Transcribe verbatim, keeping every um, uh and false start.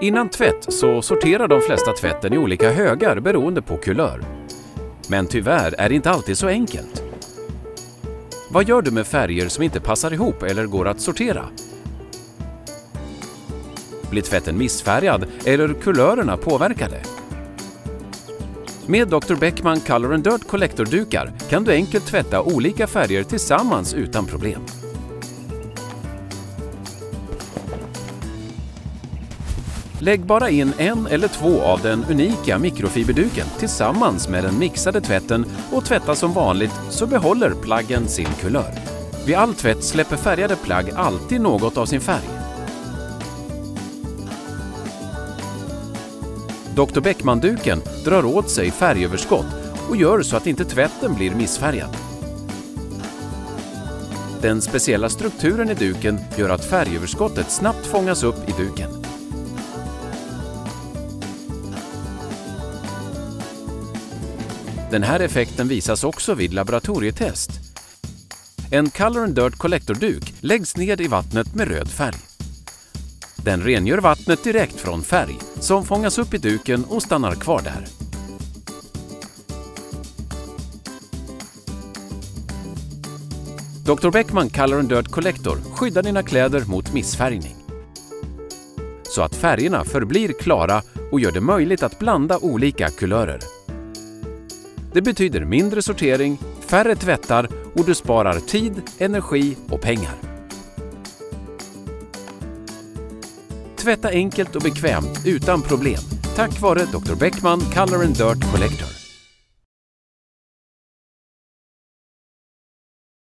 Innan tvätt så sorterar de flesta tvätten i olika högar beroende på kulör. Men tyvärr är det inte alltid så enkelt. Vad gör du med färger som inte passar ihop eller går att sortera? Blir tvätten missfärgad eller kulörerna påverkade? Med doktor Beckman Color and Dirt Collector-dukar kan du enkelt tvätta olika färger tillsammans utan problem. Lägg bara in en eller två av den unika mikrofiberduken tillsammans med den mixade tvätten och tvätta som vanligt så behåller plaggen sin kulör. Vid all tvätt släpper färgade plagg alltid något av sin färg. doktor Beckman-duken drar åt sig färgöverskott och gör så att inte tvätten blir missfärgad. Den speciella strukturen i duken gör att färgöverskottet snabbt fångas upp i duken. Den här effekten visas också vid laboratorietest. En Color and Dirt Collector-duk läggs ned i vattnet med röd färg. Den rengör vattnet direkt från färg som fångas upp i duken och stannar kvar där. doktor Beckman Color and Dirt Collector skyddar dina kläder mot missfärgning. Så att färgerna förblir klara och gör det möjligt att blanda olika kulörer. Det betyder mindre sortering, färre tvättar och du sparar tid, energi och pengar. Tvätta enkelt och bekvämt utan problem tack vare doktor Beckman Color and Dirt Collector.